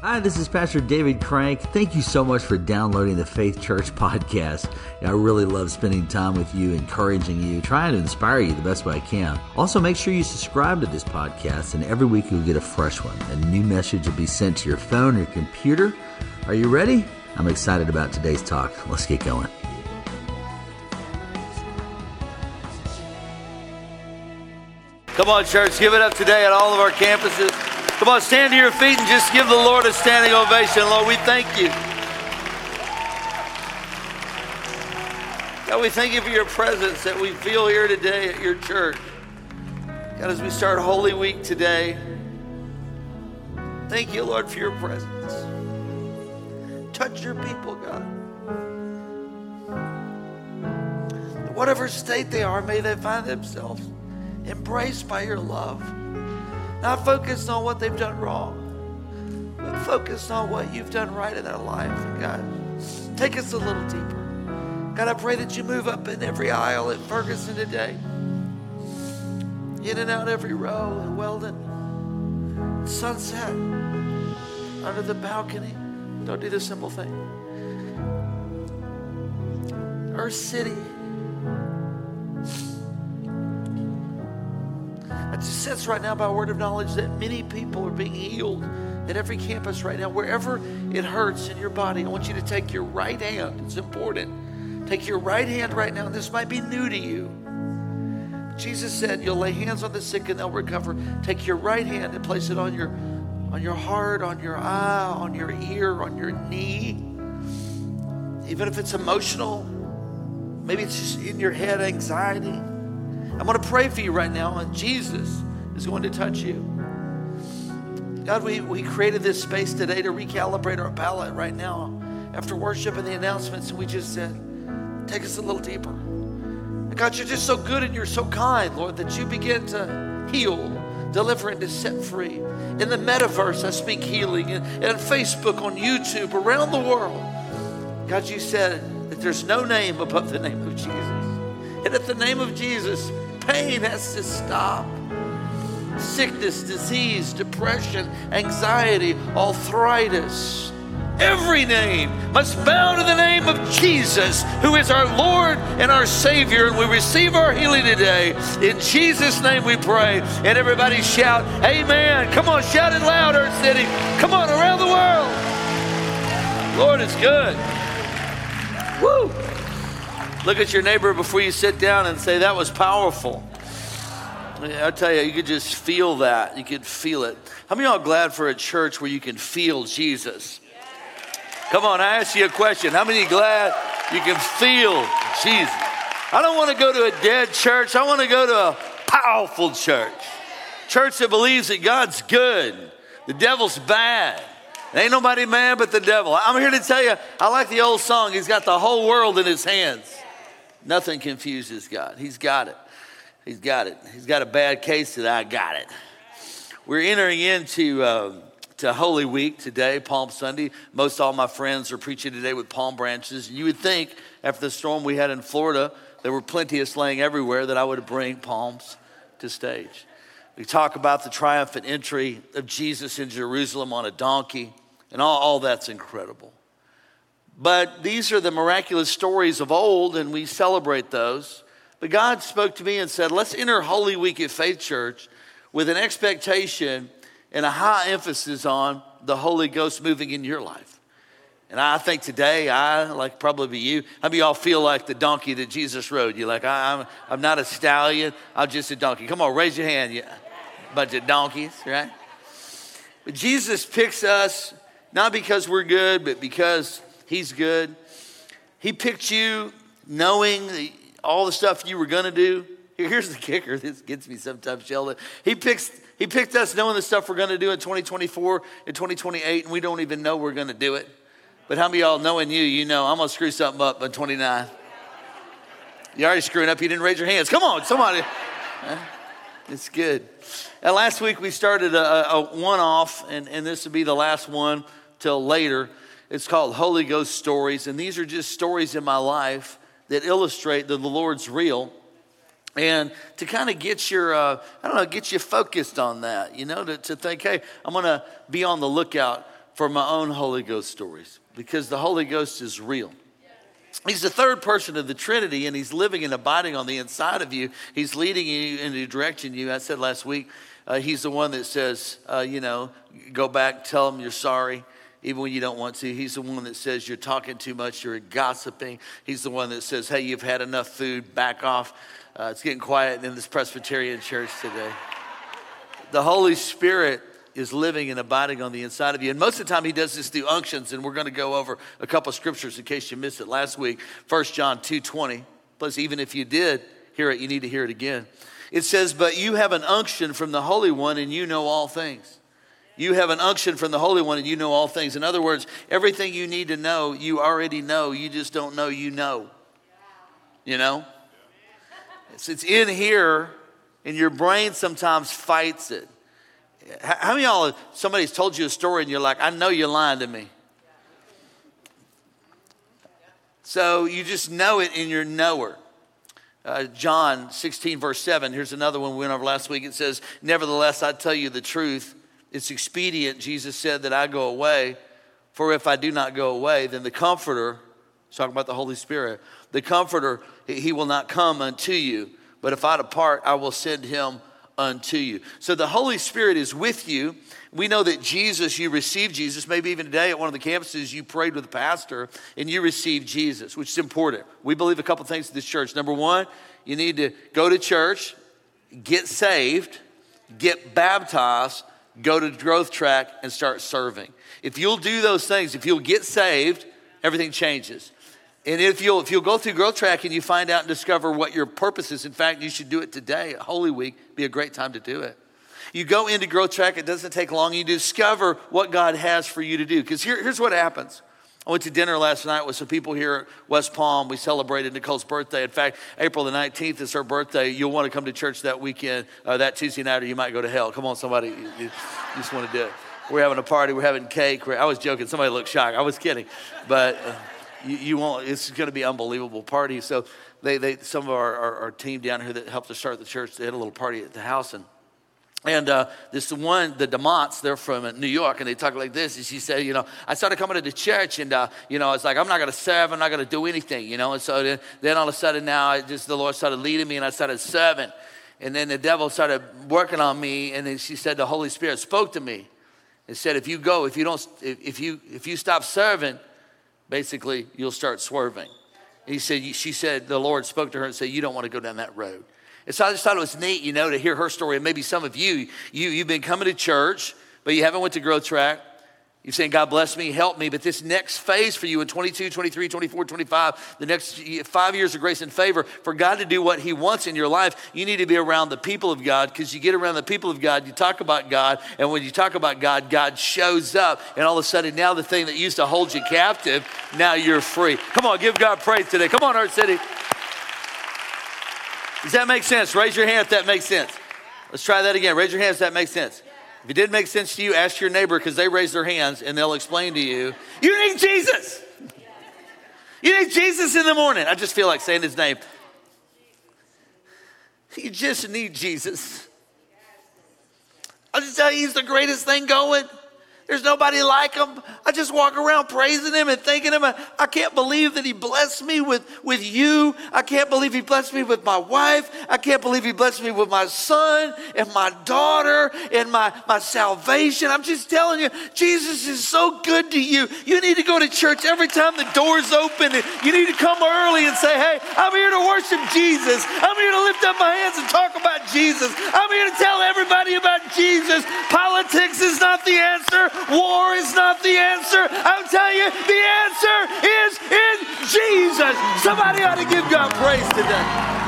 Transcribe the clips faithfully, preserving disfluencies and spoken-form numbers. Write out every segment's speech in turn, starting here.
Hi, this is Pastor David Crank. Thank you so much for downloading the Faith Church podcast. I really love spending time with you, encouraging you, trying to inspire you the best way I can. Also, make sure you subscribe to this podcast, and every week you'll get a fresh one. A new message will be sent to your phone or your computer. Are you ready? I'm excited about today's talk. Let's get going. Come on, church, give it up today at all of our campuses. Come on, stand to your feet and just give the Lord a standing ovation. Lord, we thank you. God, we thank you for your presence that we feel here today at your church. God, as we start Holy Week today, thank you, Lord, for your presence. Touch your people, God. Whatever state they are, may they find themselves embraced by your love. Not focused on what they've done wrong, but focused on what you've done right in their life. God, take us a little deeper. God, I pray that you move up in every aisle at Ferguson today. In and out every row in Weldon, Sunset, under the balcony. Don't do the simple thing. Earth City. I just sense right now by word of knowledge that many people are being healed at every campus right now. Wherever it hurts in your body, I want you to take your right hand. It's important. Take your right hand right now. This might be new to you. Jesus said you'll lay hands on the sick and they'll recover. Take your right hand and place it on your, on your heart, on your eye, on your ear, on your knee. Even if it's emotional, maybe it's just in your head, anxiety. I'm going to pray for you right now, and Jesus is going to touch you. God, we, we created this space today to recalibrate our palate right now. After worship and the announcements, we just said, take us a little deeper. And God, you're just so good and you're so kind, Lord, that you begin to heal, deliver, and to set free. In the metaverse, I speak healing. And, and Facebook, on YouTube, around the world. God, you said that there's no name above the name of Jesus. And at the name of Jesus, pain has to stop. Sickness, disease, depression, anxiety, arthritis. Every name must bow to the name of Jesus, who is our Lord and our Savior. And we receive our healing today. In Jesus' name we pray. And everybody shout, amen. Come on, shout it loud, Earth City. Come on, around the world. Lord is good. Woo. Look at your neighbor before you sit down and say, that was powerful. I tell you, you could just feel that. You could feel it. How many of y'all are glad for a church where you can feel Jesus? Come on, I ask you a question. How many are glad you can feel Jesus? I don't want to go to a dead church. I want to go to a powerful church. Church that believes that God's good. The devil's bad. Ain't nobody mad but the devil. I'm here to tell you, I like the old song. He's got the whole world in his hands. Nothing confuses God. He's got it. He's got it. He's got a bad case that I got it. We're entering into uh, to Holy Week today, Palm Sunday. Most all my friends are preaching today with palm branches. You would think after the storm we had in Florida, there were plenty of slaying everywhere, that I would bring palms to stage. We talk about the triumphant entry of Jesus in Jerusalem on a donkey, and all, all that's incredible. But these are the miraculous stories of old, and we celebrate those. But God spoke to me and said, let's enter Holy Week at Faith Church with an expectation and a high emphasis on the Holy Ghost moving in your life. And I think today, I, like probably you, how many of y'all feel like the donkey that Jesus rode? You're like, I, I'm, I'm not a stallion, I'm just a donkey. Come on, raise your hand, you bunch of donkeys, right? But Jesus picks us not because we're good, but because he's good. He picked you knowing the, all the stuff you were going to do. Here's the kicker. This gets me sometimes, Sheldon. He picks, he picked us knowing the stuff we're going to do in twenty twenty-four and twenty twenty-eight, and we don't even know we're going to do it. But how many of y'all knowing you, you know, I'm going to screw something up by twenty-nine. You're already screwing up. You didn't raise your hands. Come on, somebody. It's good. And last week we started a, a one-off, and, and this will be the last one till later. It's called Holy Ghost Stories, and these are just stories in my life that illustrate that the Lord's real. And to kind of get your, uh, I don't know, get you focused on that, you know, to, to think, hey, I'm going to be on the lookout for my own Holy Ghost stories, because the Holy Ghost is real. He's the third person of the Trinity, and he's living and abiding on the inside of you. He's leading you and directing you. I said last week, uh, he's the one that says, uh, you know, go back, tell him you're sorry, even when you don't want to. He's the one that says you're talking too much, you're gossiping. He's the one that says, hey, you've had enough food, back off. Uh, it's getting quiet in this Presbyterian church today. The Holy Spirit is living and abiding on the inside of you. And most of the time he does this through unctions, and we're going to go over a couple of scriptures in case you missed it last week. First John two twenty. Plus, even if you did hear it, you need to hear it again. It says, but you have an unction from the Holy One, and you know all things. You have an unction from the Holy One, and you know all things. In other words, everything you need to know, you already know. You just don't know you know. You know? It's, it's in here, and your brain sometimes fights it. How many of y'all, somebody's told you a story and you're like, I know you're lying to me. So you just know it in your knower. Uh, John sixteen verse seven, here's another one we went over last week. It says, nevertheless, I tell you the truth. It's expedient, Jesus said, that I go away. For if I do not go away, then the Comforter, he's talking about the Holy Spirit, the Comforter, he will not come unto you. But if I depart, I will send him unto you. So the Holy Spirit is with you. We know that Jesus, you received Jesus. Maybe even today at one of the campuses you prayed with the pastor and you received Jesus, which is important. We believe a couple things in this church. Number one, you need to go to church, get saved, get baptized, go to Growth Track, and start serving. If you'll do those things, if you'll get saved, everything changes. And if you'll if you'll go through Growth Track and you find out and discover what your purpose is, in fact, you should do it today. Holy Week be a great time to do it. You go into Growth Track, it doesn't take long. You discover what God has for you to do. Because here, here's what happens. I went to dinner last night with some people here at West Palm. We celebrated Nicole's birthday. In fact, April the nineteenth is her birthday. You'll want to come to church that weekend, uh, that Tuesday night, or you might go to hell. Come on, somebody. You, you just want to do it. We're having a party. We're having cake. We're, I was joking. Somebody looked shocked. I was kidding. But uh, you, you won't. It's going to be an unbelievable party. So they, they some of our, our, our team down here that helped us start the church, they had a little party at the house. And And uh, this one, the DeMonts, they're from New York, and they talk like this. And she said, you know, I started coming to the church, and, uh, you know, it's like, I'm not going to serve. I'm not going to do anything, you know. And so then, then all of a sudden now, I just the Lord started leading me, and I started serving. And then the devil started working on me, and then she said the Holy Spirit spoke to me and said, if you go, if you don't, if, if you if you stop serving, basically, you'll start swerving. And he said, she said, the Lord spoke to her and said, you don't want to go down that road. And so I just thought it was neat, you know, to hear her story. And maybe some of you, you, you've been coming to church, but you haven't went to Growth Track. You're saying, God bless me, help me. But this next phase for you in twenty-two, twenty-three, twenty-four, twenty-five, the next five years of grace and favor, for God to do what he wants in your life, you need to be around the people of God, because you get around the people of God, you talk about God, and when you talk about God, God shows up. And all of a sudden, now the thing that used to hold you captive, now you're free. Come on, give God praise today. Come on, Art City. Does that make sense? Raise your hand if that makes sense. Let's try that again. Raise your hand if that makes sense. If it didn't make sense to you, ask your neighbor, because they raise their hands and they'll explain to you, you need Jesus. You need Jesus in the morning. I just feel like saying his name. You just need Jesus. I'll just tell you, he's the greatest thing going. There's nobody like him. I just walk around praising him and thanking him. I can't believe that he blessed me with, with you. I can't believe he blessed me with my wife. I can't believe he blessed me with my son and my daughter and my, my salvation. I'm just telling you, Jesus is so good to you. You need to go to church every time the doors open. And you need to come early and say, hey, I'm here to worship Jesus. I'm here to lift up my hands and talk about Jesus. I'm here to tell everybody about Jesus. Politics is not the answer. War is not the answer. I'll tell you, the answer is in Jesus. Somebody ought to give God praise today.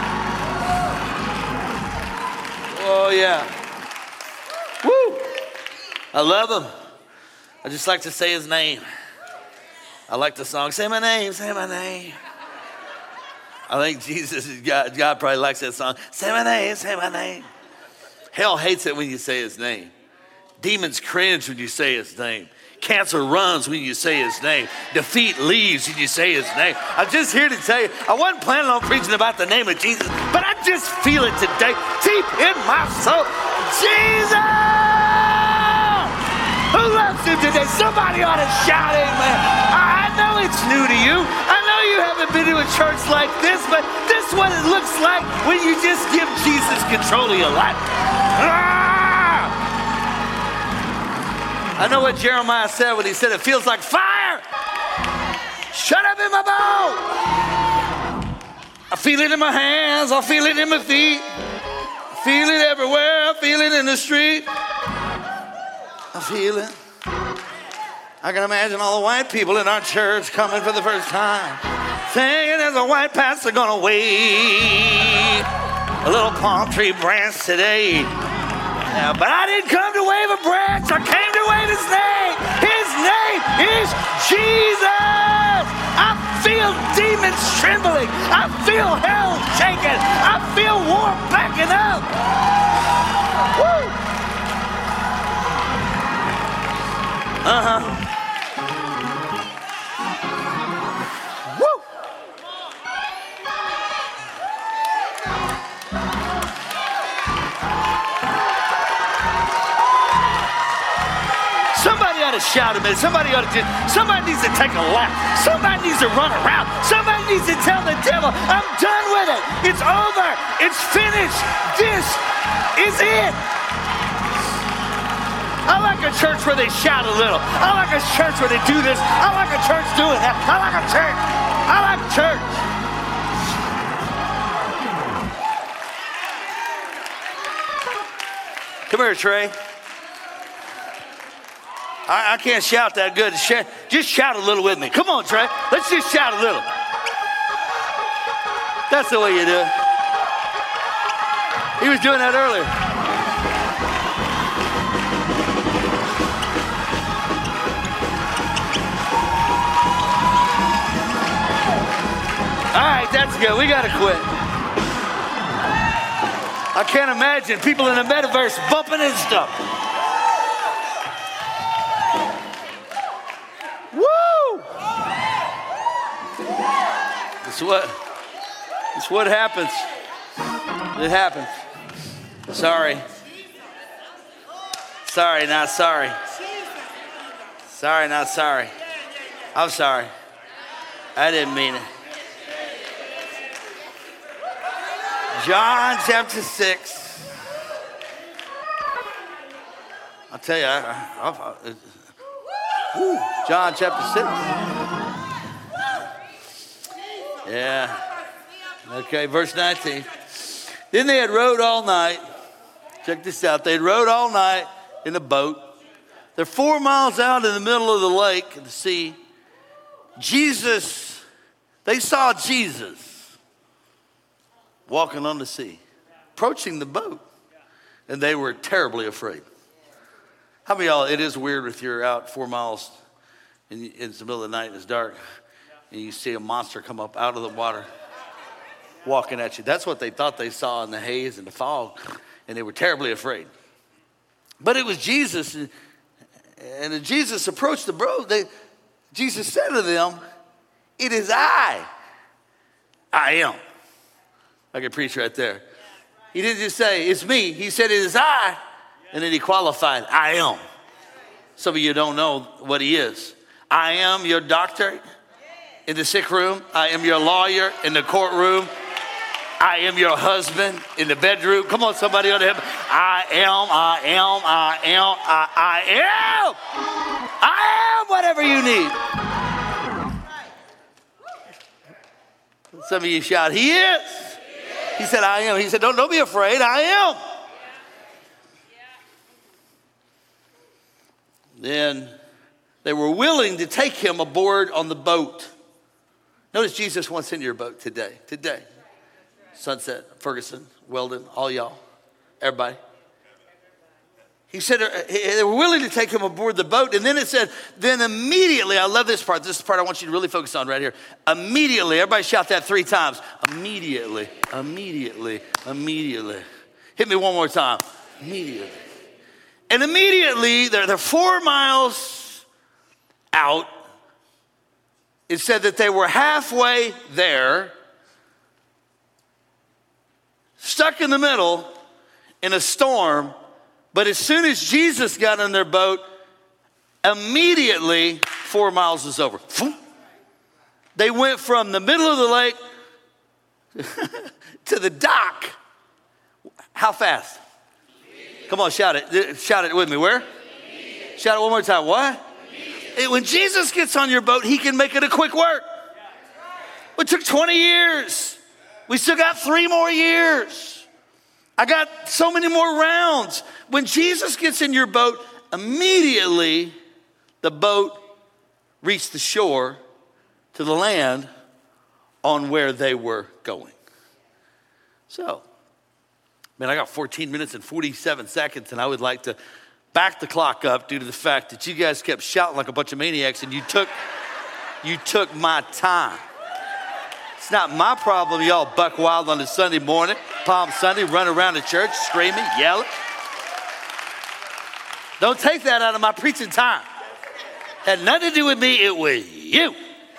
Oh, yeah. Woo. I love him. I just like to say his name. I like the song, say my name, say my name. I think Jesus, God, God probably likes that song. Say my name, say my name. Hell hates it when you say his name. Demons cringe when you say his name. Cancer runs when you say his name. Defeat leaves when you say his name. I'm just here to tell you, I wasn't planning on preaching about the name of Jesus, but I just feel it today, deep in my soul. Jesus! Who loves Him today. Somebody ought to shout amen. I know it's new to you. I know you haven't been to a church like this, but this is what it looks like when you just give Jesus control of your life. Ah! I know what Jeremiah said when he said it feels like fire. Shut up in my bones. I feel it in my hands. I feel it in my feet. I feel it everywhere. I feel it in the street. I feel it. I can imagine all the white people in our church coming for the first time, saying there's a white pastor gonna wave a little palm tree branch today. Yeah, but I didn't come to wave a branch. I came to wave his name. His name is Jesus. I feel demons trembling. I feel hell shaking. I feel war backing up. Woo! Uh-huh. Woo! Somebody ought to shout a minute. Somebody ought to just, somebody needs to take a lap. Somebody needs to run around. Somebody needs to tell the devil, I'm done with it. It's over. It's finished. This is it. I like a church where they shout a little. I like a church where they do this. I like a church doing that. I like a church. I like church. Come here, Trey. I, I can't shout that good. Just shout a little with me. Come on, Trey. Let's just shout a little. That's the way you do it. He was doing that earlier. All right, that's good. We got to quit. I can't imagine people in the metaverse bumping and stuff. Woo! It's what, it's what happens. It happens. Sorry. Sorry, not sorry. Sorry, not sorry. I'm sorry. I didn't mean it. John chapter six. I'll tell you, I, I, I, whew, John chapter six. Yeah. Okay, verse nineteen. Then they had rowed all night. Check this out. They had rowed all night in a boat. They're four miles out in the middle of the lake, the sea. Jesus, they saw Jesus walking on the sea, approaching the boat, and they were terribly afraid. How many of y'all, it is weird if you're out four miles in, in the middle of the night and it's dark, and you see a monster come up out of the water, walking at you. That's what they thought they saw in the haze and the fog, and they were terribly afraid. But it was Jesus, and, and as Jesus approached the boat, they, Jesus said to them, "It is I. I am." I could preach right there. He didn't just say, "It's me." He said, "It is I." And then he qualified, "I am." Some of you don't know what he is. I am your doctor in the sick room. I am your lawyer in the courtroom. I am your husband in the bedroom. Come on, somebody on the hip. I am, I am, I am, I, I am. I am whatever you need. Some of you shout, "He is." He said, "I am." He said, don't, don't be afraid. I am. Then they were willing to take him aboard on the boat. Notice Jesus wants into your boat today. Today. Sunset, Ferguson, Weldon, all y'all, everybody. He said they were willing to take him aboard the boat. And then it said, then immediately, I love this part. This is the part I want you to really focus on right here. Immediately, everybody shout that three times. Immediately, immediately, immediately. Hit me one more time. Immediately. And immediately, they're, they're four miles out. It said that they were halfway there, stuck in the middle in a storm. But as soon as Jesus got in their boat, Immediately, four miles was over. They went from the middle of the lake to the dock. How fast? Come on, shout it. Shout it with me. Where? Shout it one more time. What? When Jesus gets on your boat, he can make it a quick work. It took twenty years. We still got three more years. I got so many more rounds. When Jesus gets in your boat, immediately the boat reached the shore to the land on where they were going. So, man, I got fourteen minutes and forty-seven seconds, and I would like to back the clock up due to the fact that you guys kept shouting like a bunch of maniacs, and you took, you took my time. It's not my problem y'all buck wild on a Sunday morning, Palm Sunday, run around the church screaming, yelling. Don't take that out of my preaching time. Had nothing to do with me, it was you.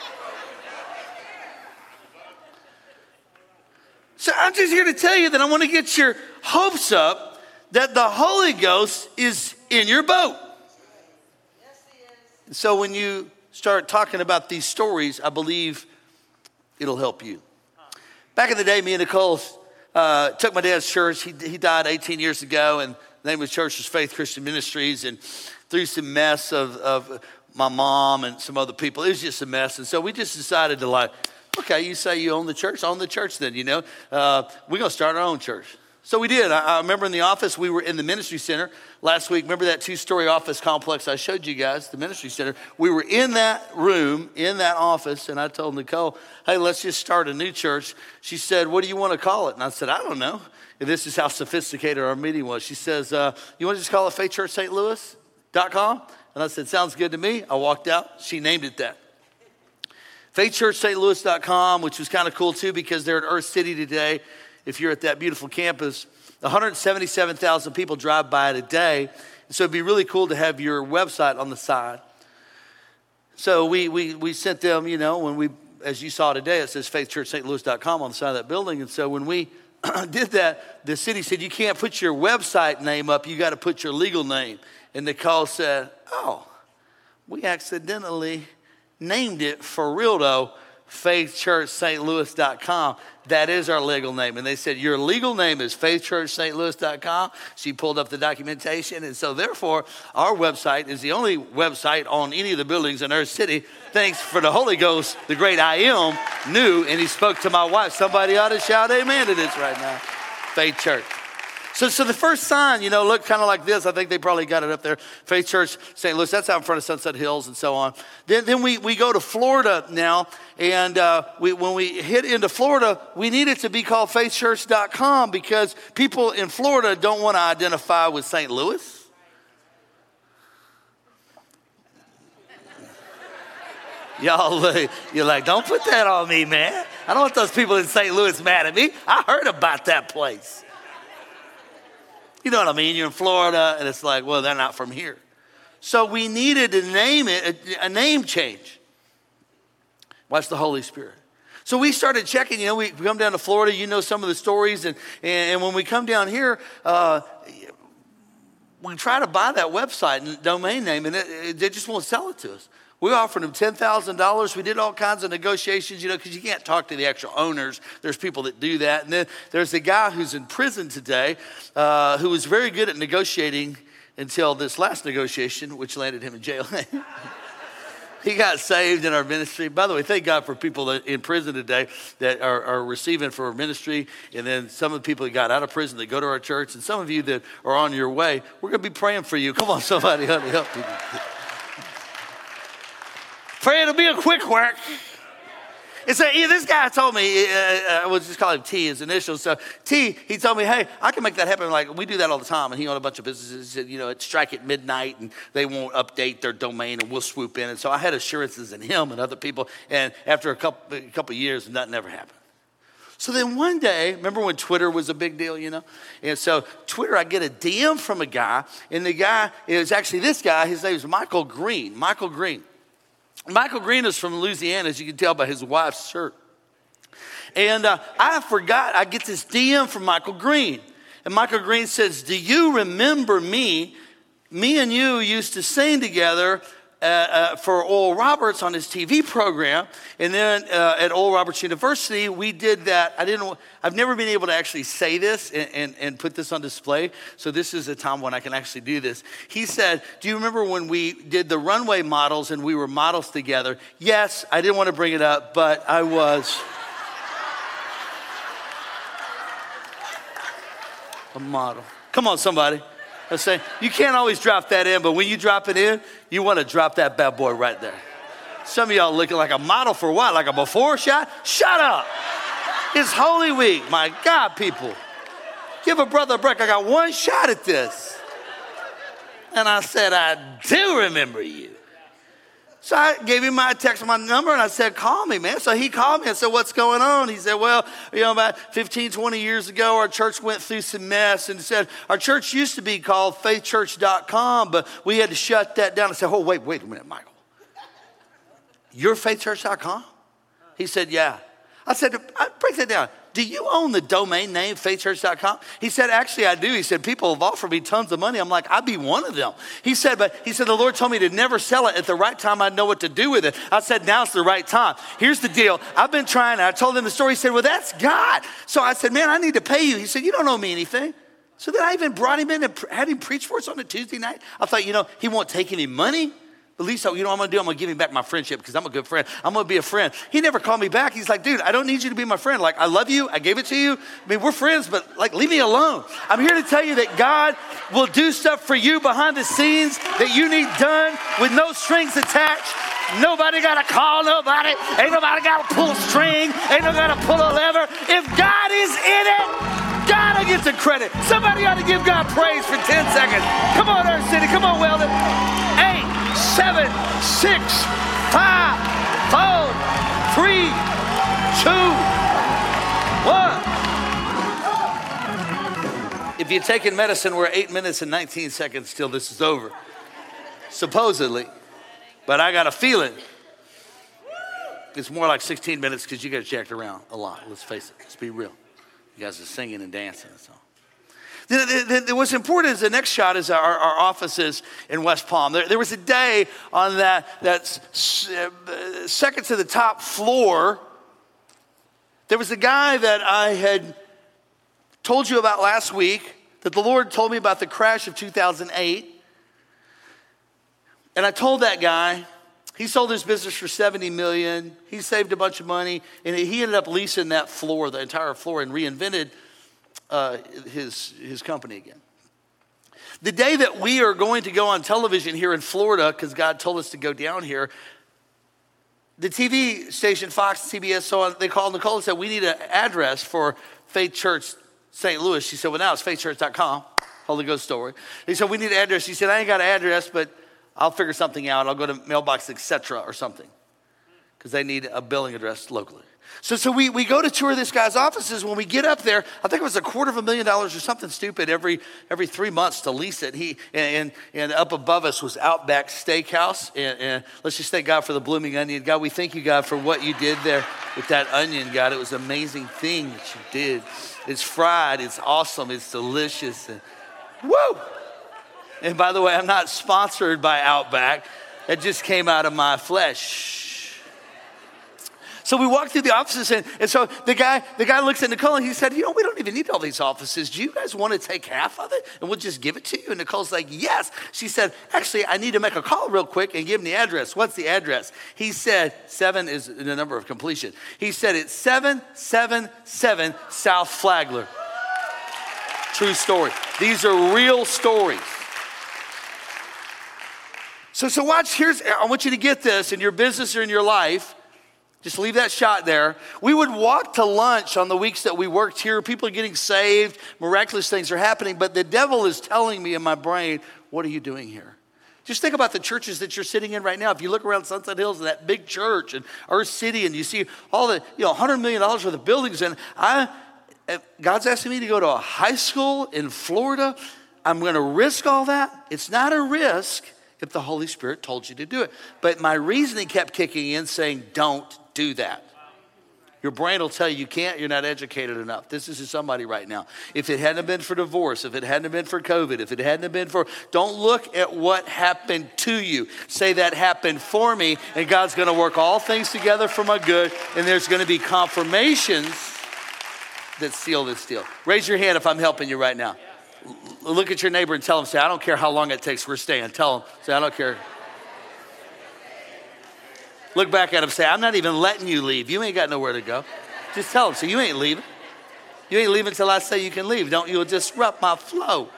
So I'm just here to tell you that I want to get your hopes up that the Holy Ghost is in your boat. Yes, he is. So when you start talking about these stories, I believe it'll help you. Back in the day, me and Nicole uh, took my dad's church. He, he died eighteen years ago, and the name of the church was Faith Christian Ministries. And through some mess of, of my mom and some other people, it was just a mess. And so we just decided to like, okay, you say you own the church, own the church then, you know. Uh, we're going to start our own church. So we did. I, I remember in the office, we were in the ministry center last week. Remember that two-story office complex I showed you guys, the ministry center? We were in that room, in that office, and I told Nicole, hey, let's just start a new church. She said, what do you want to call it? And I said, I don't know. And this is how sophisticated our meeting was. She says, uh, you want to just call it faith church saint louis dot com? And I said, sounds good to me. I walked out. She named it that. faith church saint louis dot com, which was kind of cool too because they're at Earth City today. If you're at that beautiful campus, one hundred seventy-seven thousand people drive by it a day. So it'd be really cool to have your website on the side. So we we we sent them, you know, when we, as you saw today, it says faith church saint louis dot com on the side of that building. And so when we did that, the city said, you can't put your website name up, you got to put your legal name. And Nicole said, oh, we accidentally named it for real though, faith church saint louis dot com. That is our legal name. And they said, your legal name is faith church saint louis dot com. She pulled up the documentation. And so therefore, our website is the only website on any of the buildings in Earth City. Thanks for the Holy Ghost, the great I am knew, and he spoke to my wife. Somebody ought to shout amen to this right now. Faith Church. So, so the first sign, you know, looked kind of like this. I think they probably got it up there. Faith Church Saint Louis. That's out in front of Sunset Hills and so on. Then, then we, we go to Florida now. And uh, we, when we hit into Florida, we need it to be called faith church dot com because people in Florida don't want to identify with Saint Louis. Y'all, you're like, don't put that on me, man. I don't want those people in Saint Louis mad at me. I heard about that place. You know what I mean? You're in Florida, and it's like, well, they're not from here. So we needed to name it, a, a name change. Watch the Holy Spirit. So we started checking, you know, we come down to Florida, you know some of the stories, and, and, and when we come down here, uh, we try to buy that website and domain name, and it, it, they just won't sell it to us. We offered them ten thousand dollars. We did all kinds of negotiations, you know, because you can't talk to the actual owners. There's people that do that. And then there's a guy who's in prison today uh, who was very good at negotiating until this last negotiation, which landed him in jail. He got saved in our ministry. By the way, thank God for people that in prison today that are, are receiving for our ministry. And then some of the people that got out of prison that go to our church. And some of you that are on your way, we're going to be praying for you. Come on, somebody, help me help people. Pray it'll be a quick work. It's a, yeah, this guy told me, uh, I would just call him T, his initials. So T, he told me, hey, I can make that happen. Like, we do that all the time. And he owned a bunch of businesses. He said, you know, it strike at midnight and they won't update their domain and we'll swoop in. And so I had assurances in him and other people. And after a couple, a couple of years, nothing ever happened. So then one day, remember when Twitter was a big deal, you know? And so Twitter, I get a D M from a guy. And the guy is actually this guy. His name is Michael Green. Michael Green. Michael Green is from Louisiana, as you can tell by his wife's shirt. And uh, I forgot, I get this D M from Michael Green. And Michael Green says, do you remember me? Me and you used to sing together uh, uh, for Oral Roberts on his T V program. And then uh, at Oral Roberts University, we did that. I didn't, I've never been able to actually say this and, and, and put this on display. So this is a time when I can actually do this. He said, do you remember when we did the runway models and we were models together? Yes, I didn't want to bring it up, but I was a model. Come on, somebody. I'm saying, you can't always drop that in, but when you drop it in, you want to drop that bad boy right there. Some of y'all looking like a model for what? Like a before shot? Shut up. It's Holy Week. My God, people. Give a brother a break. I got one shot at this. And I said, I do remember you. So I gave him my text, my number, and I said, call me, man. So he called me and said, what's going on? He said, well, you know, about fifteen, twenty years ago, our church went through some mess, and said, our church used to be called faith church dot com, but we had to shut that down. I said, oh, wait, wait a minute, Michael. You're faith church dot com? He said, yeah. I said, break that down. Do you own the domain name faith church dot com? He said, actually, I do. He said, people have offered me tons of money. I'm like, I'd be one of them. He said, but he said, the Lord told me to never sell it. At the right time, I'd know what to do with it. I said, now's the right time. Here's the deal. I've been trying. I told him the story. He said, well, that's God. So I said, man, I need to pay you. He said, you don't owe me anything. So then I even brought him in and had him preach for us on a Tuesday night. I thought, you know, he won't take any money. At least, you know what I'm going to do? I'm going to give him back my friendship because I'm a good friend. I'm going to be a friend. He never called me back. He's like, dude, I don't need you to be my friend. Like, I love you. I gave it to you. I mean, we're friends, but like, leave me alone. I'm here to tell you that God will do stuff for you behind the scenes that you need done with no strings attached. Nobody got to call nobody. Ain't nobody got to pull a string. Ain't nobody got to pull a lever. If God is in it, God will get the credit. Somebody ought to give God praise for ten seconds. Come on, Earth City. Come on, Weldon. Eight. Seven, six, five, four, three, two, one. If you're taking medicine, we're eight minutes and nineteen seconds till this is over. Supposedly. But I got a feeling it's more like sixteen minutes because you got jacked around a lot. Let's face it. Let's be real. You guys are singing and dancing and so on. What's important is the next shot is our, our offices in West Palm. There, there was a day on that, that second to the top floor. There was a guy that I had told you about last week that the Lord told me about the crash of two thousand eight. And I told that guy, he sold his business for seventy million dollars. He saved a bunch of money, and he ended up leasing that floor, the entire floor, and reinvented Uh, his his company again. The day that we are going to go on television here in Florida, because God told us to go down here, the T V station, Fox, C B S, so on, they called Nicole and said, we need an address for Faith Church Saint Louis. She said, well, now it's faith church dot com, Holy Ghost story. He said, we need an address. She said, I ain't got an address, but I'll figure something out. I'll go to mailbox, et cetera, or something, because they need a billing address locally. So, so we, we go to tour this guy's offices. When we get up there, I think it was a quarter of a million dollars or something stupid every every three months to lease it. He and and up above us was Outback Steakhouse. And, and let's just thank God for the blooming onion. God, we thank you, God, for what you did there with that onion, God. It was an amazing thing that you did. It's fried. It's awesome. It's delicious. And woo! And by the way, I'm not sponsored by Outback. It just came out of my flesh. So we walked through the offices, and, and so the guy the guy looks at Nicole, and he said, you know, we don't even need all these offices. Do you guys want to take half of it, and we'll just give it to you? And Nicole's like, yes. She said, actually, I need to make a call real quick and give him the address. What's the address? He said, seven is the number of completion. He said, it's seven seven seven South Flagler. True story. These are real stories. So, so watch, here's, I want you to get this in your business or in your life. Just leave that shot there. We would walk to lunch on the weeks that we worked here. People are getting saved. Miraculous things are happening. But the devil is telling me in my brain, what are you doing here? Just think about the churches that you're sitting in right now. If you look around Sunset Hills, that big church and Earth City, and you see all the, you know, one hundred million dollars worth of buildings. And I, God's asking me to go to a high school in Florida. I'm going to risk all that. It's not a risk if the Holy Spirit told you to do it. But my reasoning kept kicking in saying, don't do that. Your brain will tell you you can't, you're not educated enough. This is to somebody right now. If it hadn't been for divorce, if it hadn't been for COVID, if it hadn't been for, don't look at what happened to you. Say that happened for me, and God's going to work all things together for my good, and there's going to be confirmations that seal this deal. Raise your hand if I'm helping you right now. L- look at your neighbor and tell him, say, I don't care how long it takes, we're staying. Tell him, say, I don't care. Look back at him, say, I'm not even letting you leave. You ain't got nowhere to go. Just tell him, say, you ain't leaving. You ain't leaving until I say you can leave. Don't, you'll disrupt my flow.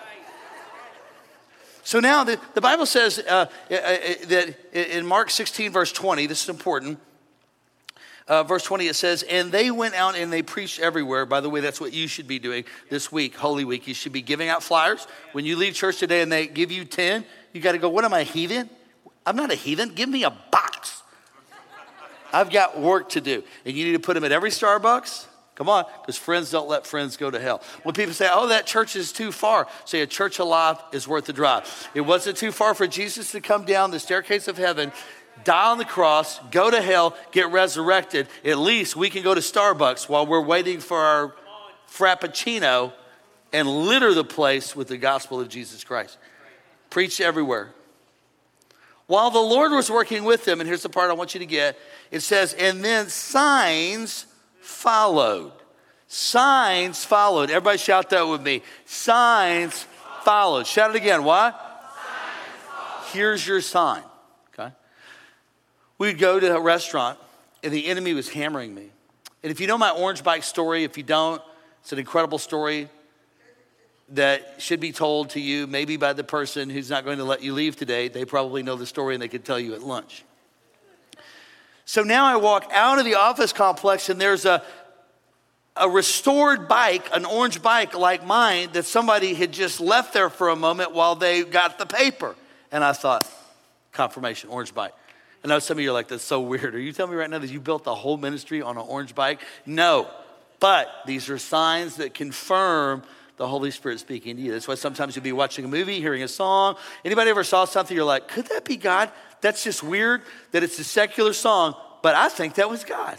So now the, the Bible says uh, uh, uh, that in Mark sixteen, verse twenty, this is important. Uh, verse twenty, it says, and they went out and they preached everywhere. By the way, that's what you should be doing this week, Holy Week. You should be giving out flyers. When you leave church today and they give you ten, you got to go, what am I, heathen? I'm not a heathen. Give me a box. I've got work to do. And you need to put them at every Starbucks. Come on, because friends don't let friends go to hell. When people say, oh, that church is too far, say a church alive is worth the drive. It wasn't too far for Jesus to come down the staircase of heaven, die on the cross, go to hell, get resurrected. At least we can go to Starbucks while we're waiting for our Frappuccino and litter the place with the gospel of Jesus Christ. Preach everywhere. While the Lord was working with them, and here's the part I want you to get, it says, and then signs followed. Signs followed. Everybody shout that with me. Signs followed. Shout it again. What? Here's your sign. Okay. We'd go to a restaurant, and the enemy was hammering me. And if you know my orange bike story, if you don't, it's an incredible story that should be told to you, maybe by the person who's not going to let you leave today. They probably know the story, and they could tell you at lunch. So now I walk out of the office complex, and there's a, a restored bike, an orange bike like mine, that somebody had just left there for a moment while they got the paper. And I thought, confirmation, orange bike. I know some of you are like, that's so weird. Are you telling me right now that you built the whole ministry on an orange bike? No, but these are signs that confirm the Holy Spirit speaking to you. That's why sometimes you'll be watching a movie, hearing a song. Anybody ever saw something, you're like, could that be God? That's just weird that it's a secular song, but I think that was God.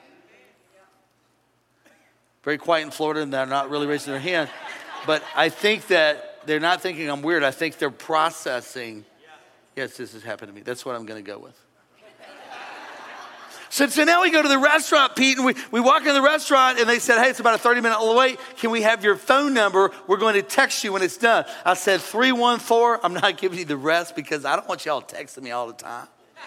Very quiet in Florida, and they're not really raising their hand. But I think that they're not thinking I'm weird. I think they're processing, yes, this has happened to me. That's what I'm going to go with. So, so now we go to the restaurant, Pete, and we, we walk in the restaurant, and they said, hey, it's about a thirty-minute wait. Can we have your phone number? We're going to text you when it's done. I said, three one four. I'm not giving you the rest because I don't want y'all texting me all the time.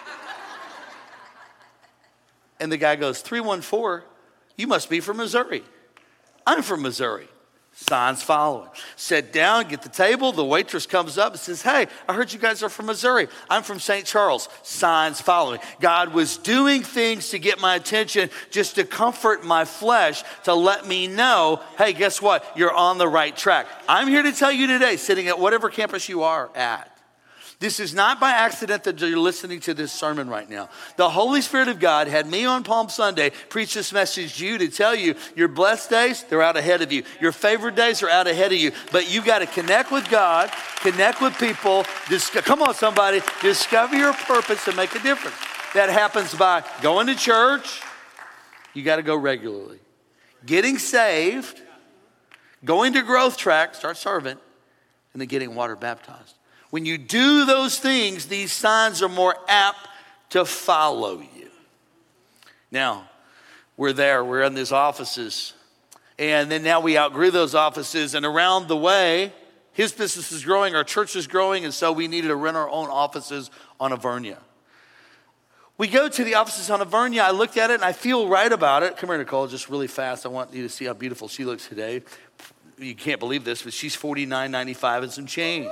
And the guy goes, three one four? You must be from Missouri. I'm from Missouri. Signs following. Sit down, get the table. The waitress comes up and says, hey, I heard you guys are from Missouri. I'm from Saint Charles. Signs following. God was doing things to get my attention, just to comfort my flesh, to let me know, hey, guess what? You're on the right track. I'm here to tell you today, sitting at whatever campus you are at, this is not by accident that you're listening to this sermon right now. The Holy Spirit of God had me on Palm Sunday preach this message to you to tell you your blessed days, they're out ahead of you. Your favorite days are out ahead of you. But you got to connect with God, connect with people. Dis- come on, somebody. Discover your purpose and make a difference. That happens by going to church. You got to go regularly. Getting saved, going to Growth Track, start serving, and then getting water baptized. When you do those things, these signs are more apt to follow you. Now, we're there. We're in these offices. And then now we outgrew those offices. And around the way, his business is growing, our church is growing, and so we needed to rent our own offices on Avernia. We go to the offices on Avernia. I looked at it, and I feel right about it. Come here, Nicole, just really fast. I want you to see how beautiful she looks today. You can't believe this, but she's forty-nine ninety-five and some change.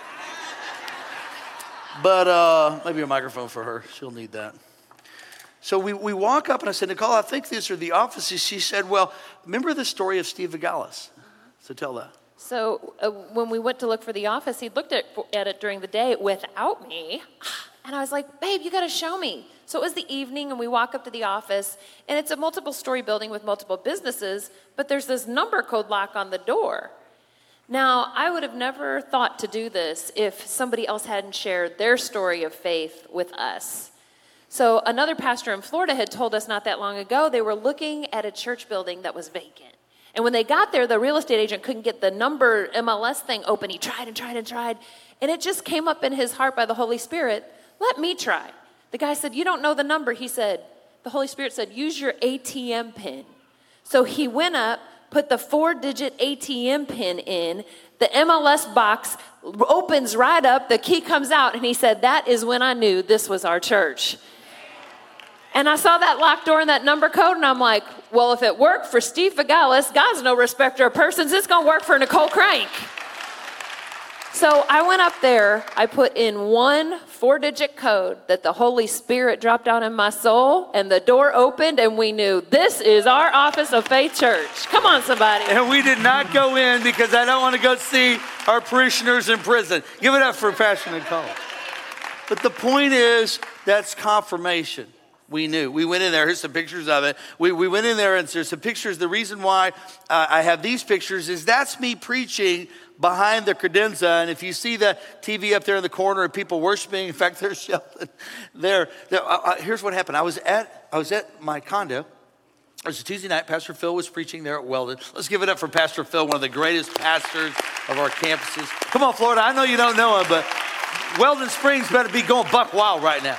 But uh, maybe a microphone for her. She'll need that. So we, we walk up, and I said, Nicole, I think these are the offices. She said, well, remember the story of Steve Vigalis? So tell that. So uh, when we went to look for the office, he looked at, at it during the day without me. And I was like, babe, you got to show me. So it was the evening, and we walk up to the office, and it's a multiple-story building with multiple businesses, but there's this number code lock on the door. Now, I would have never thought to do this if somebody else hadn't shared their story of faith with us. So another pastor in Florida had told us not that long ago, they were looking at a church building that was vacant. And when they got there, the real estate agent couldn't get the number M L S thing open. He tried and tried and tried. And it just came up in his heart by the Holy Spirit, let me try. The guy said, you don't know the number. He said, the Holy Spirit said, use your A T M pin. So he went up, put the four-digit A T M pin in, the M L S box opens right up, the key comes out, and he said, that is when I knew this was our church. And I saw that locked door and that number code, and I'm like, well, if it worked for Steve Fagalis, God's no respecter of persons, it's going to work for Nicole Crank. So I went up there, I put in one four-digit code that the Holy Spirit dropped down in my soul, and the door opened, and we knew this is our Office of Faith Church. Come on, somebody. And we did not go in because I don't want to go see our parishioners in prison. Give it up for Pastor Nicole. But the point is, that's confirmation. We knew. We went in there. Here's some pictures of it. We, we went in there, and there's some pictures. The reason why uh, I have these pictures is that's me preaching behind the credenza. And if you see the T V up there in the corner and people worshiping, in fact, there's Sheldon there. there uh, uh, here's what happened. I was at I was at my condo. It was a Tuesday night. Pastor Phil was preaching there at Weldon. Let's give it up for Pastor Phil, one of the greatest pastors of our campuses. Come on, Florida. I know you don't know him, but Weldon Springs better be going buck wild right now.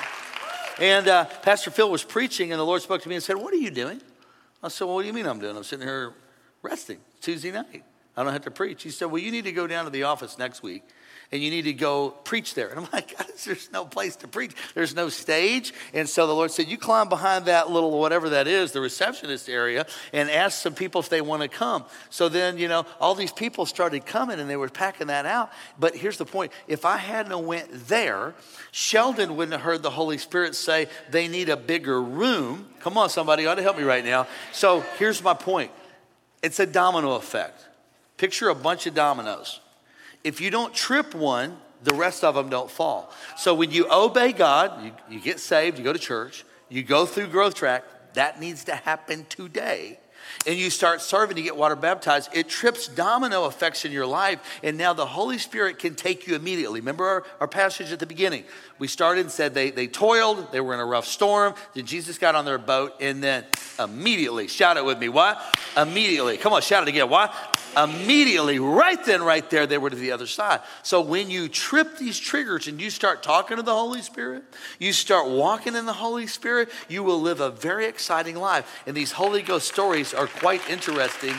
And uh, Pastor Phil was preaching, and the Lord spoke to me and said, what are you doing? I said, well, what do you mean I'm doing? I'm sitting here resting. It's Tuesday night. I don't have to preach. He said, well, you need to go down to the office next week, and you need to go preach there. And I'm like, God, there's no place to preach. There's no stage. And so the Lord said, you climb behind that little whatever that is, the receptionist area, and ask some people if they want to come. So then, you know, all these people started coming, and they were packing that out. But here's the point. If I hadn't went there, Sheldon wouldn't have heard the Holy Spirit say they need a bigger room. Come on, somebody ought to help me right now. So here's my point. It's a domino effect. Picture a bunch of dominoes. If you don't trip one, the rest of them don't fall. So when you obey God, you, you get saved, you go to church, you go through Growth Track, that needs to happen today. And you start serving, you get water baptized, it trips domino effects in your life, and now the Holy Spirit can take you immediately. Remember our, our passage at the beginning? We started and said they, they toiled, they were in a rough storm, then Jesus got on their boat, and then immediately, shout it with me, what? Immediately, come on, shout it again, what? Immediately, right then, right there, they were to the other side. So when you trip these triggers and you start talking to the Holy Spirit, you start walking in the Holy Spirit, you will live a very exciting life. And these Holy Ghost stories are quite interesting.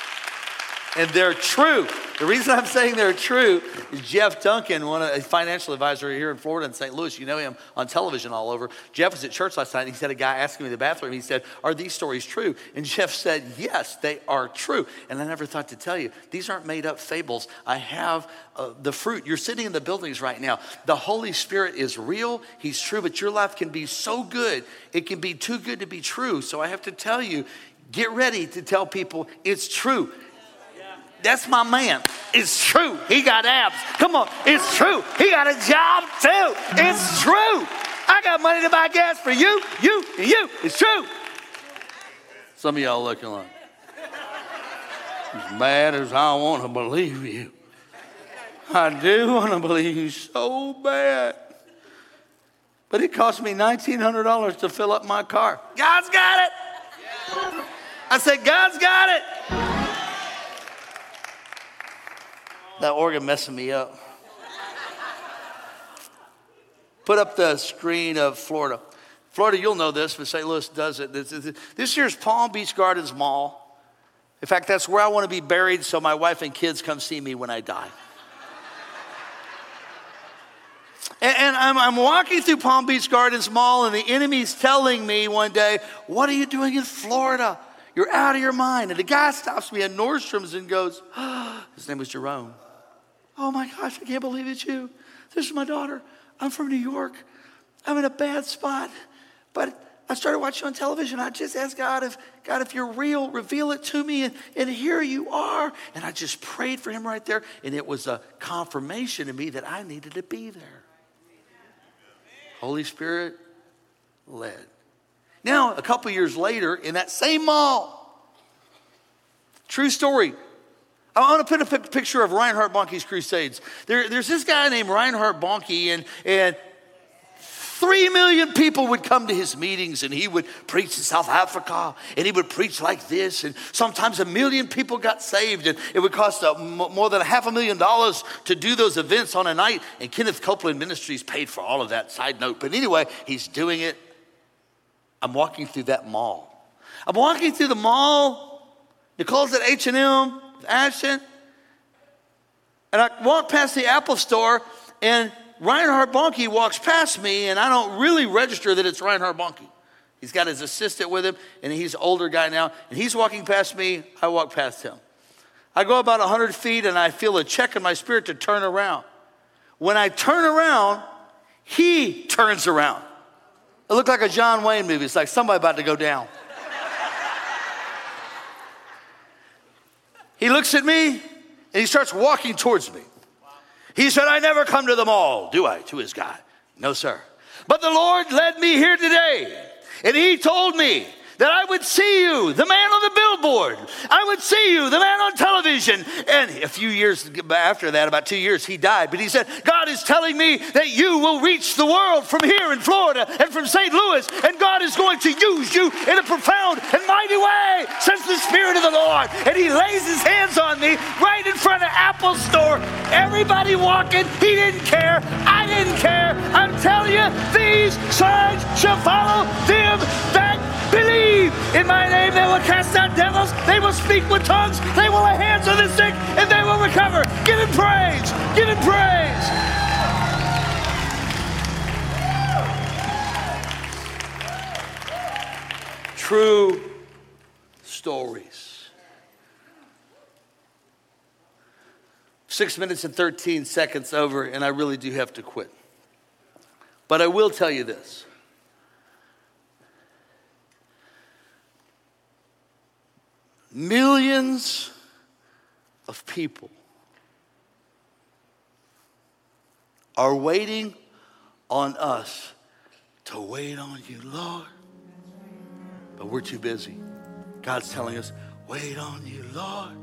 And they're true. The reason I'm saying they're true is Jeff Duncan, one of a financial advisor here in Florida in Saint Louis. You know him on television all over. Jeff was at church last night, and he said, a guy asking me in the bathroom, he said, are these stories true? And Jeff said, yes, they are true. And I never thought to tell you, these aren't made up fables. I have uh, the fruit. You're sitting in the buildings right now. The Holy Spirit is real. He's true, but your life can be so good. It can be too good to be true. So I have to tell you, get ready to tell people it's true. That's my man. It's true. He got abs. Come on. It's true. He got a job too. It's true. I got money to buy gas for you, you, and you. It's true. Some of y'all looking like, as bad as I want to believe you. I do want to believe you so bad. But it cost me nineteen hundred dollars to fill up my car. God's got it. I said, God's got it. That organ messing me up. Put up the screen of Florida. Florida, you'll know this, but Saint Louis does it. This, this, this year's Palm Beach Gardens Mall. In fact, that's where I want to be buried so my wife and kids come see me when I die. And, and I'm, I'm walking through Palm Beach Gardens Mall, and the enemy's telling me one day, what are you doing in Florida? You're out of your mind. And the guy stops me at Nordstrom's and goes, oh, his name was Jerome. Oh my gosh, I can't believe it's you. This is my daughter. I'm from New York. I'm in a bad spot. But I started watching on television. I just asked God, if God, if you're real, reveal it to me. And, and here you are. And I just prayed for him right there. And it was a confirmation to me that I needed to be there. Holy Spirit led. Now, a couple years later, in that same mall, true story, I want to put a picture of Reinhard Bonnke's Crusades. There, there's this guy named Reinhard Bonnke, and, and Three million people would come to his meetings, and he would preach in South Africa, and he would preach like this, and sometimes a million people got saved, and it would cost uh, m- more than a half a million dollars to do those events on a night, and Kenneth Copeland Ministries paid for all of that, side note. But anyway, he's doing it. I'm walking through that mall. I'm walking through the mall. Nicole's at H and M with Ashton, and I walk past the Apple store, and Reinhard Bonnke walks past me, and I don't really register that it's Reinhard Bonnke. He's got his assistant with him, and he's an older guy now, and he's walking past me. I walk past him. I go about one hundred feet, and I feel a check in my spirit to turn around. When I turn around, he turns around. It looked like a John Wayne movie. It's like somebody about to go down. He looks at me, and he starts walking towards me. He said, I never come to the mall, do I? To his guy. No, sir. But the Lord led me here today, and he told me that I would see you, the man on the billboard. I would see you, the man on television. And a few years after that, about two years, he died. But he said, God is telling me that you will reach the world from here in Florida and from Saint Louis, and God is going to use you in a profound and mighty way, says the Spirit of the Lord. And he lays his hands on me right in front of Apple Store. Everybody walking, he didn't care. I didn't care. I'm telling you, these signs shall follow them that believe. In my name they will cast out devils, they will speak with tongues, they will lay hands on the sick, and they will recover. Give him praise, give him praise. True stories. Six minutes and thirteen seconds over, and I really do have to quit. But I will tell you this. Millions of people are waiting on us to wait on you, Lord. But we're too busy. God's telling us, wait on you, Lord.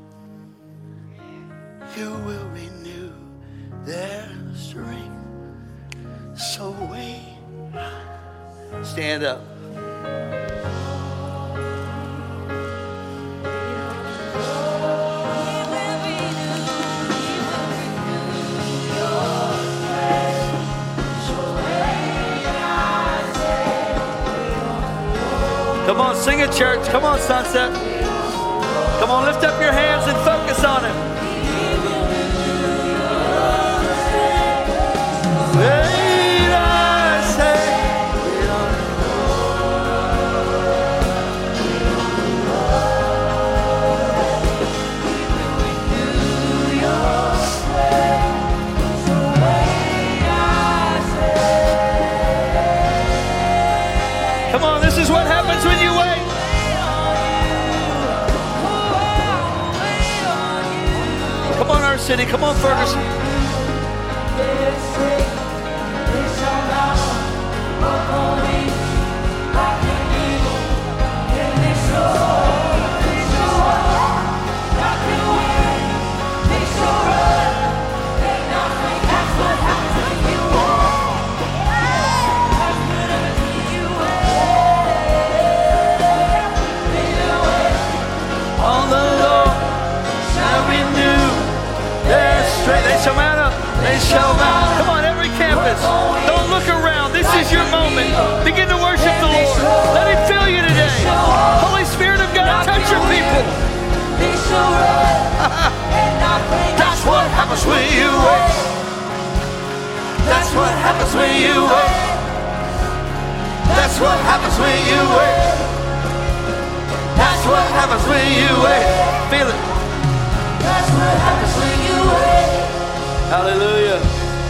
You will renew their strength. So wait. Stand up. Come on, sing it, church. Come on, Sunset. Come on, lift up your hands and focus on Him. Wait, I say. Come on, this is what happens when you wait. Come on, our city. Come on, Ferguson. They shall mount up. They shall mount. Come on, every campus. Don't look around. This is your moment. Begin to worship the Lord. Let Him fill you today. Holy Spirit of God, touch your people. That's what happens when you wait. That's what happens when you wait. That's what happens when you wait. That's what happens when you wait. Feel it. That's what happens when you wait. Hallelujah.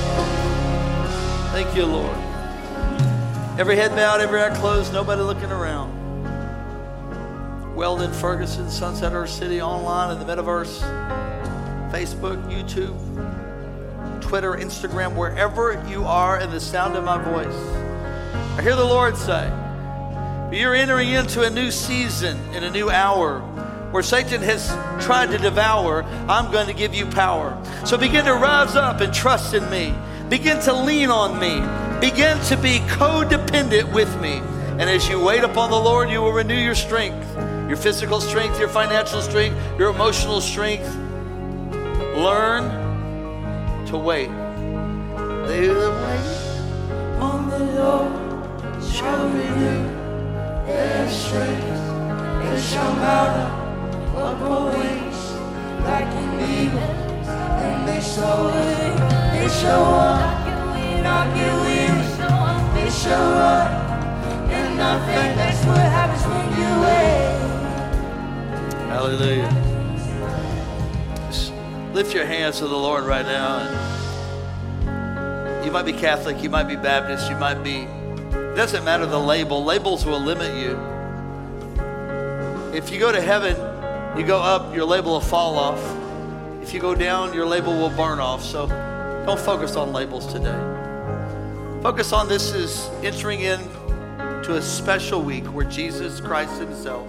Thank you, Lord. Every head bowed, every eye closed, nobody looking around. Weldon, Ferguson, Sunset Earth City, online in the metaverse, Facebook, YouTube, Twitter, Instagram, wherever you are in the sound of my voice. I hear the Lord say, you're entering into a new season in a new hour. Where Satan has tried to devour, I'm going to give you power. So begin to rise up and trust in me. Begin to lean on me. begin to be codependent with me. And as you wait upon the Lord, you will renew your strength, your physical strength, your financial strength, your emotional strength. Learn to wait. They that wait on the Lord shall renew their strength. They shall mount up on wings like an eagle, and they shall run, they shall walk, not get weary, they shall run. And nothing, that's what happens when you wait. Hallelujah. Just lift your hands to the Lord right now. And you might be Catholic, you might be Baptist, you might be, it doesn't matter the label. Labels will limit you. If you go to heaven, you go up, your label will fall off. If you go down, your label will burn off. So don't focus on labels today. Focus on this is entering in to a special week where Jesus Christ himself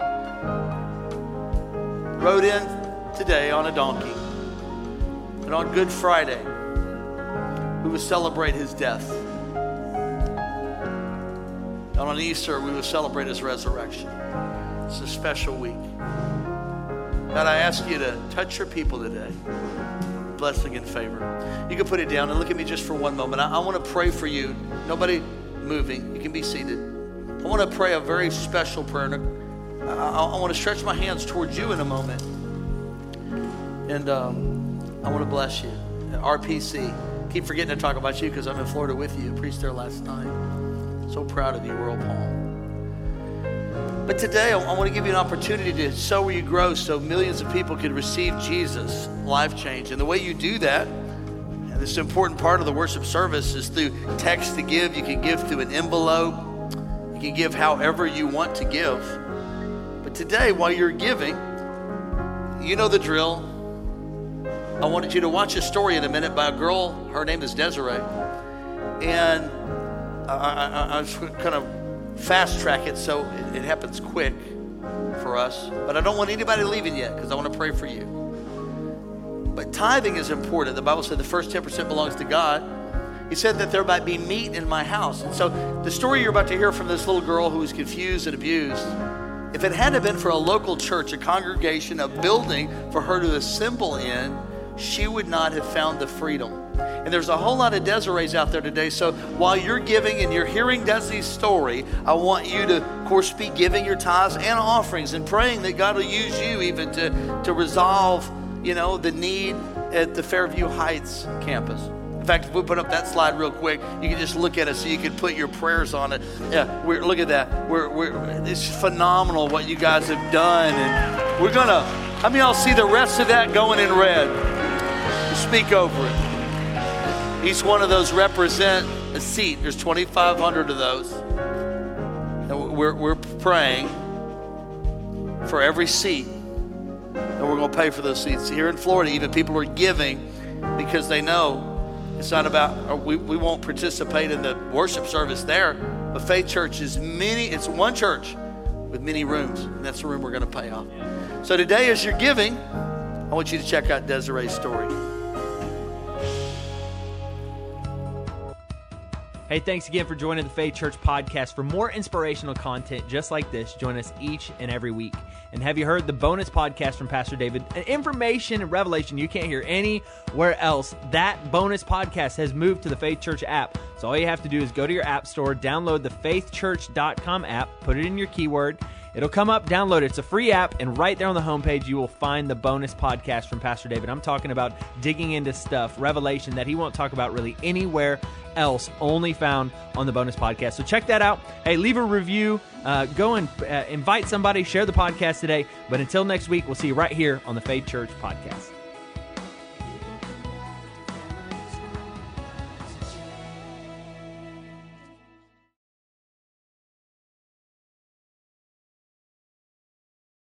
rode in today on a donkey. And on Good Friday, we will celebrate his death. And on Easter, we will celebrate his resurrection. It's a special week. God, I ask you to touch your people today. Blessing and favor. You can put it down and look at me just for one moment. I, I want to pray for you. Nobody moving. You can be seated. I want to pray a very special prayer. I, I, I want to stretch my hands towards you in a moment. And um, I want to bless you. At R P C. Keep forgetting to talk about you because I'm in Florida with you. I preached there last night. So proud of you, World Palm. But today, I, I want to give you an opportunity to sow where you grow so millions of people can receive Jesus, life change. And the way you do that, and this is an important part of the worship service, is through text to give. You can give through an envelope. You can give however you want to give. But today, while you're giving, you know the drill. I wanted you to watch a story in a minute by a girl. Her name is Desiree. And I, I, I was kind of fast track it so it, it happens quick for us. But I don't want anybody leaving yet because I want to pray for you. But tithing is important. The Bible said the first ten percent belongs to God. He said that there might be meat in my house. And so the story you're about to hear from this little girl who was confused and abused, if it hadn't been for a local church, a congregation, a building for her to assemble in, she would not have found the freedom. And there's a whole lot of Desirees out there today. So while you're giving and you're hearing Desi's story, I want you to, of course, be giving your tithes and offerings and praying that God will use you even to, to resolve, you know, the need at the Fairview Heights campus. In fact, if we put up that slide real quick, you can just look at it so you can put your prayers on it. Yeah, we're, look at that. We're, we're, it's phenomenal what you guys have done. And we're going to, how many of y'all see the rest of that going in red? Speak over it. Each one of those represent a seat. There's twenty-five hundred of those. And we're, we're praying for every seat. And we're going to pay for those seats. Here in Florida, even people are giving because they know it's not about, we, we won't participate in the worship service there. But Faith Church is many, it's one church with many rooms. And that's the room we're going to pay off. So today as you're giving, I want you to check out Desiree's story. Hey, thanks again for joining the Faith Church podcast. For more inspirational content just like this, join us each and every week. And have you heard the bonus podcast from Pastor David? An information and revelation you can't hear anywhere else. That bonus podcast has moved to the Faith Church app. So all you have to do is go to your app store, download the faith church dot com app, put it in your keyword. It'll come up, download it. It's a free app, and right there on the homepage, you will find the bonus podcast from Pastor David. I'm talking about digging into stuff, revelation that he won't talk about really anywhere else, only found on the bonus podcast. So check that out. Hey, leave a review. Uh, go and uh, invite somebody. Share the podcast today. But until next week, we'll see you right here on the Faith Church podcast.